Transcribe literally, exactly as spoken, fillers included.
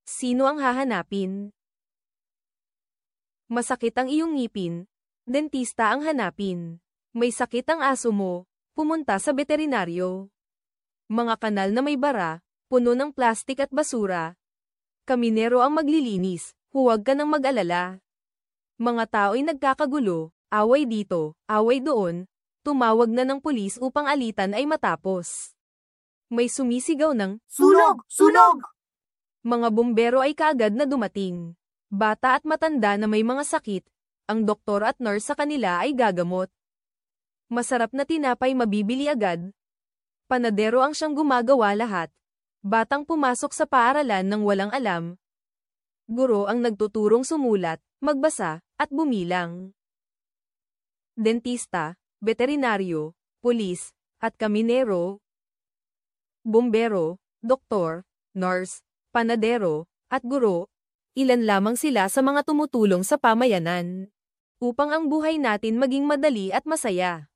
Sino ang hahanapin? Masakit ang iyong ngipin, dentista ang hanapin. May sakit ang aso mo, pumunta sa veterinaryo. Mga kanal na may bara, puno ng plastik at basura. Kaminero ang maglilinis, huwag ka nang mag-alala. Mga tao'y nagkakagulo, away dito, away doon, tumawag na ng pulis upang alitan ay matapos. May sumisigaw ng, Sunog! Sunog! Mga bumbero ay kaagad na dumating. Bata at matanda na may mga sakit, ang doktor at nurse sa kanila ay gagamot. Masarap na tinapay mabibili agad. Panadero ang siyang gumagawa lahat. Batang pumasok sa paaralan ng walang alam. Guro ang nagtuturong sumulat, magbasa, at bumilang. Dentista, veterinaryo, pulis, at kaminero, bumbero, doktor, nurse, panadero, at guro, ilan lamang sila sa mga tumutulong sa pamayanan upang ang buhay natin maging madali at masaya.